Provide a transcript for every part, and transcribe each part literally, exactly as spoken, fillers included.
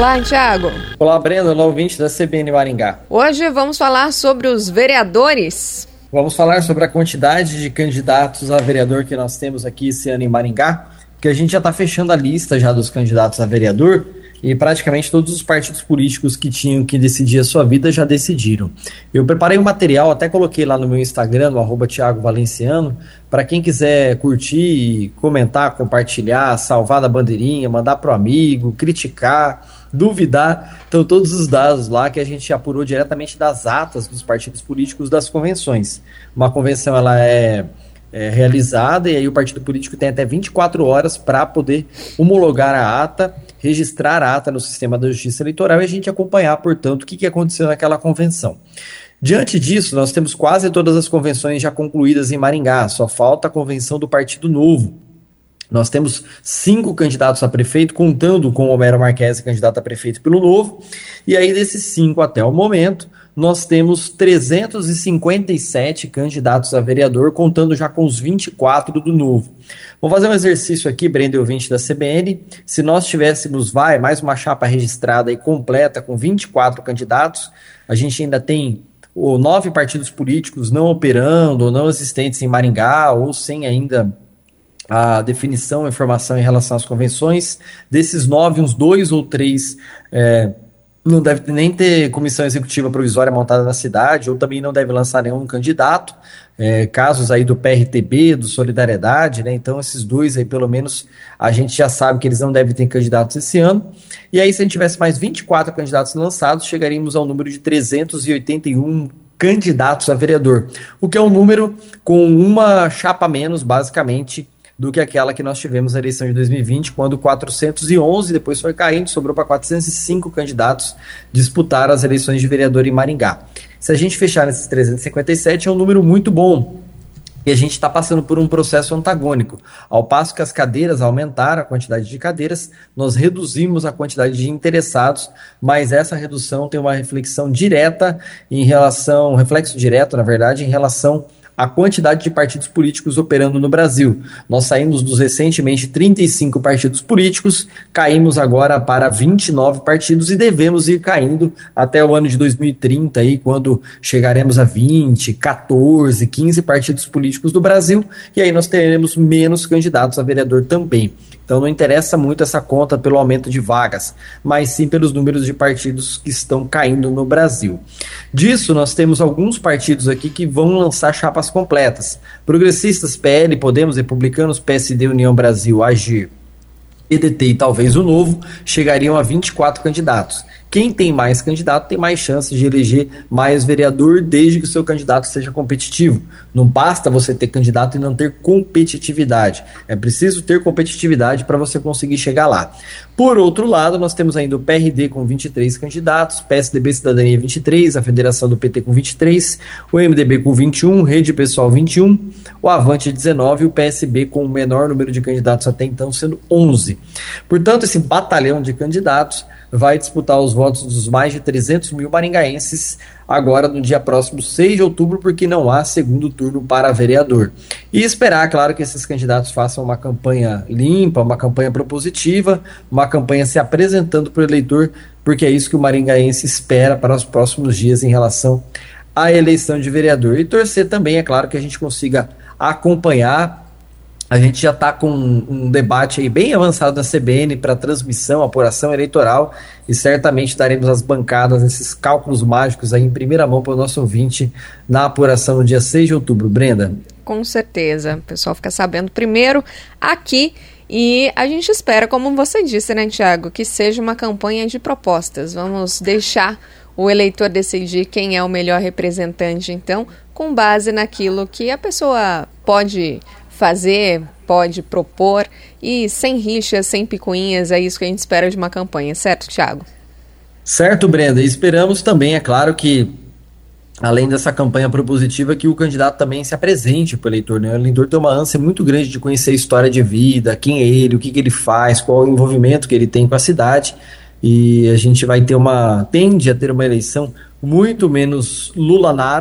Olá, Thiago. Olá, Brenda, olá, ouvinte da C B N Maringá. Hoje vamos falar sobre os vereadores. Vamos falar sobre a quantidade de candidatos a vereador que nós temos aqui esse ano em Maringá, porque a gente já está fechando a lista já dos candidatos a vereador e praticamente todos os partidos políticos que tinham que decidir a sua vida já decidiram. Eu preparei um material, até coloquei lá no meu Instagram, no arroba Thiago Valenciano, para quem quiser curtir, comentar, compartilhar, salvar da bandeirinha, mandar para o amigo, criticar, duvidar. Então todos os dados lá que a gente apurou diretamente das atas dos partidos políticos das convenções. Uma convenção ela é... É, realizada, e aí o partido político tem até vinte e quatro horas para poder homologar a ata, registrar a ata no sistema da Justiça Eleitoral e a gente acompanhar, portanto, o que, que aconteceu naquela convenção. Diante disso, nós temos quase todas as convenções já concluídas em Maringá, só falta a convenção do Partido Novo. Nós temos cinco candidatos a prefeito, contando com o Homero Marquesi, candidato a prefeito pelo Novo, e aí desses cinco até o momento, nós temos trezentos e cinquenta e sete candidatos a vereador, contando já com os vinte e quatro do Novo. Vamos fazer um exercício aqui, Brenda e ouvinte da C B N. Se nós tivéssemos, vai, mais uma chapa registrada e completa com vinte e quatro candidatos, a gente ainda tem ou, nove partidos políticos não operando ou não existentes em Maringá ou sem ainda a definição, a informação em relação às convenções. Desses nove, uns dois ou três é, não deve nem ter comissão executiva provisória montada na cidade, ou também não deve lançar nenhum candidato, é, casos aí do P R T B, do Solidariedade, né? Então esses dois aí pelo menos a gente já sabe que eles não devem ter candidatos esse ano, e aí se a gente tivesse mais vinte e quatro candidatos lançados, chegaríamos ao número de trezentos e oitenta e um candidatos a vereador, o que é um número com uma chapa a menos, basicamente, do que aquela que nós tivemos na eleição de dois mil e vinte, quando quatrocentos e onze, depois foi caindo, sobrou para quatrocentos e cinco candidatos disputaram as eleições de vereador em Maringá. Se a gente fechar nesses trezentos e cinquenta e sete, é um número muito bom, e a gente está passando por um processo antagônico. Ao passo que as cadeiras aumentaram, a quantidade de cadeiras, nós reduzimos a quantidade de interessados, mas essa redução tem uma reflexão direta em relação, um reflexo direto, na verdade, em relação a quantidade de partidos políticos operando no Brasil. Nós saímos dos recentemente trinta e cinco partidos políticos, caímos agora para vinte e nove partidos e devemos ir caindo até o ano de dois mil e trinta, aí, quando chegaremos a vinte, quatorze, quinze partidos políticos do Brasil, e aí nós teremos menos candidatos a vereador também. Então não interessa muito essa conta pelo aumento de vagas, mas sim pelos números de partidos que estão caindo no Brasil. Disso, nós temos alguns partidos aqui que vão lançar chapas completas. Progressistas, P L, Podemos, Republicanos, P S D, União Brasil, Agir, P D T e talvez o Novo, chegariam a vinte e quatro candidatos. Quem tem mais candidato tem mais chances de eleger mais vereador, desde que o seu candidato seja competitivo. Não basta você ter candidato e não ter competitividade. É preciso ter competitividade para você conseguir chegar lá. Por outro lado, nós temos ainda o P R D com vinte e três candidatos, P S D B Cidadania vinte e três, a Federação do P T com vinte e três, o M D B com vinte e um, Rede Pessoal vinte e um, o Avante dezenove e o P S B com o menor número de candidatos até então, sendo onze. Portanto, esse batalhão de candidatos vai disputar os votos dos mais de trezentos mil maringaenses agora no dia próximo seis de outubro, porque não há segundo turno para vereador. E esperar, claro, que esses candidatos façam uma campanha limpa, uma campanha propositiva, uma campanha se apresentando para o eleitor, porque é isso que o maringaense espera para os próximos dias em relação à eleição de vereador. E torcer também, é claro, que a gente consiga acompanhar. A gente já está com um, um debate aí bem avançado na C B N para transmissão, apuração eleitoral, e certamente daremos as bancadas nesses cálculos mágicos aí em primeira mão para o nosso ouvinte na apuração no dia seis de outubro. Brenda? Com certeza, o pessoal fica sabendo primeiro aqui, e a gente espera, como você disse, né, Thiago, que seja uma campanha de propostas. Vamos deixar o eleitor decidir quem é o melhor representante, então, com base naquilo que a pessoa pode fazer, pode propor, e sem rixas, sem picuinhas, é isso que a gente espera de uma campanha, certo, Thiago? Certo, Brenda, e esperamos também, é claro, que além dessa campanha propositiva, que o candidato também se apresente para o eleitor, né? O eleitor tem uma ânsia muito grande de conhecer a história de vida, quem é ele, o que, que ele faz, qual é o envolvimento que ele tem com a cidade, e a gente vai ter uma, tende a ter uma eleição muito menos Lula-Naro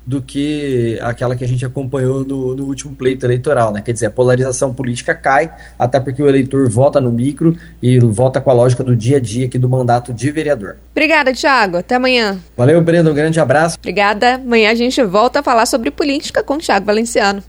do que aquela que a gente acompanhou no, no último pleito eleitoral, né? Quer dizer, a polarização política cai, até porque o eleitor vota no micro e vota com a lógica do dia a dia aqui do mandato de vereador. Obrigada, Thiago. Até amanhã. Valeu, Brenda. Um grande abraço. Obrigada. Amanhã a gente volta a falar sobre política com o Thiago Valenciano.